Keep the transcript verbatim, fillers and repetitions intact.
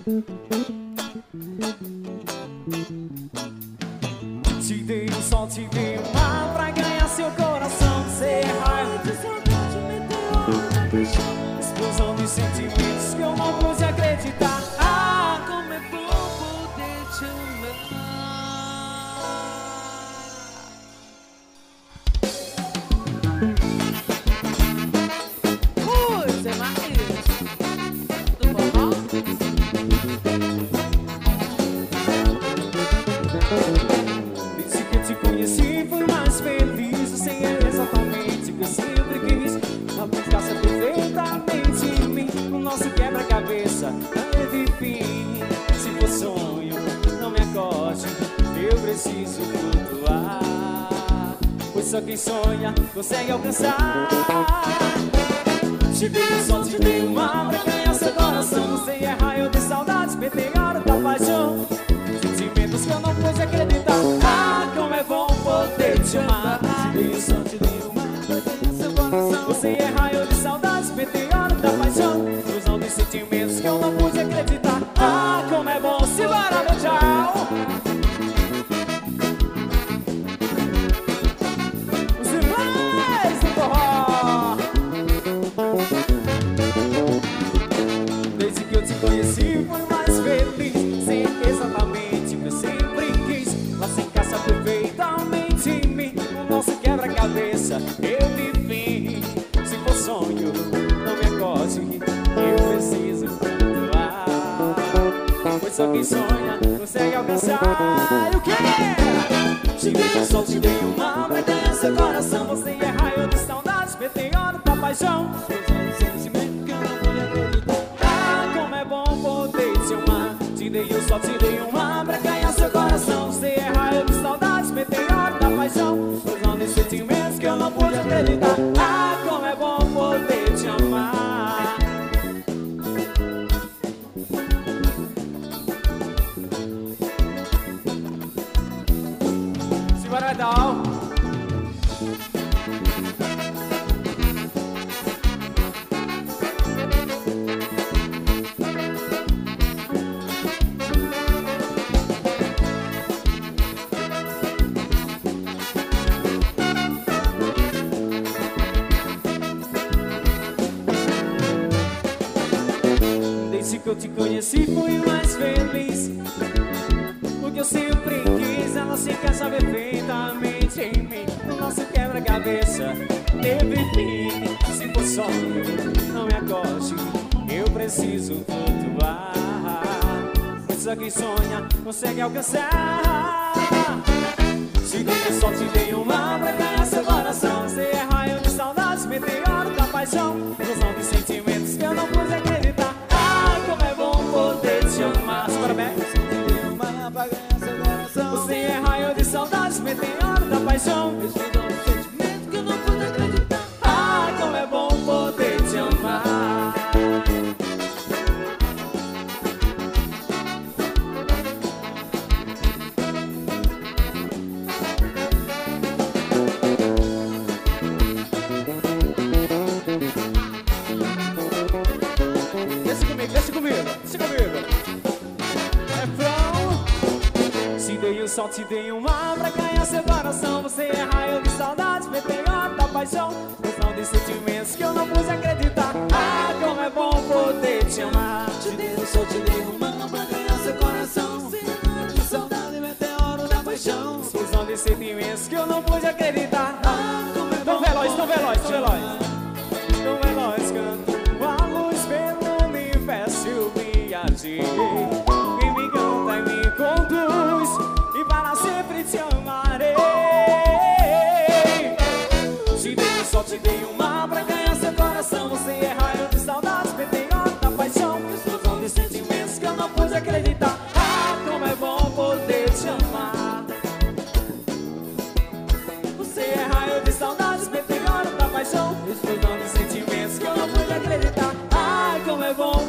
Te dei um sol, te dei um mar pra ganhar seu coração. Você é raio de saudade, meteoro da paixão. Explosão de sentimentos que eu não pude acreditar. Ah, como é bom poder te amar. Ui, Zé Marquinhos do forró. Desde que eu te conheci fui mais feliz. Você é exatamente o que eu sempre quis. Uma buscaça perfeitamente em mim. O nosso quebra-cabeça teve fim. Se for sonho, não me acorde. Eu preciso flutuar, pois só quem sonha consegue alcançar. Te dei um sol, te dei um mar pra ganhar seu coração. Você é raio de saudades, meteoro da paixão. Sentimentos que eu não pude acreditar. Ah, como é bom poder te amar. Te dei um sol, te dei um mar pra ganhar seu coração. Você é raio de saudades, meteoro da paixão. Ilusão de sentimentos que eu não pude acreditar. Ah, como é bom, se bora, meu tchau. Os demais do forró. Desde que eu te conheci fui mais feliz. Sei exatamente o que eu sempre quis. Lá se encaixa perfeitamente em mim. O nosso quebra-cabeça eu vivi. Se for sonho, não me acorde. Eu preciso flutuar, pois só quem sonha consegue alcançar. O que? Te dei um sol, te dei um mar pra ganhar seu coração. Você é raio de saudades, meteoro da paixão. Sentimento que eu não pude acreditar. Ah, como é bom poder te amar. Te dei um sol, te dei um mar pra ganhar seu coração. Você é raio de saudades, meteoro da paixão. Ilusão de sentimentos que eu não pude acreditar. Ah, como é bom poder te amar. Simbora, Dal. Desde que eu te conheci fui mais feliz. O que eu sempre quis, ela se encaixa perfeitamente em mim. O nosso quebra-cabeça teve fim. Se for sonho, não me acorde. Eu preciso flutuar, pois só quem sonha consegue alcançar. Te dei um sol, te dei um mar pra ganhar seu coração. Você é raio de saudades, meteoro da paixão. Ilusão de sentimentos que eu não pude acreditar. Ah, como é bom poder te amar. Parabéns. Te dei um mar pra ganhar seu coração. Você é raio de saudades, meteoro da paixão. Ilusão de sentimentos que eu não pude acreditar. Ah, como é bom poder te amar. Deixa comigo, deixa comigo, deixa comigo. Refrão. Te dei um sol, te dei um mar pra ganhar seu coração. Você é raio de saudades, meteoro da paixão. Ilusão de sentimentos que eu não pude acreditar. Ah, como é bom poder te amar. Te dei um sol, te dei um mar pra ganhar seu coração. Você é raio de saudade, meteoro da paixão. Ilusão de sentimentos que eu não pude acreditar. Ah, como é bom. Tão veloz, tão veloz, tão veloz. Tão veloz, canto a luz pelo universo. Eu viajei. Quem me canta e me conduz, e para sempre te amarei. Te dei um sol, te dei um mar pra ganhar seu coração. Você é raio de saudades, meteoro da paixão. Explosão de sentimentos que eu não pude acreditar. Ah, como é bom poder te amar. Você é raio de saudades, meteoro da paixão. Explosão de sentimentos que eu não pude acreditar. Ah, como é bom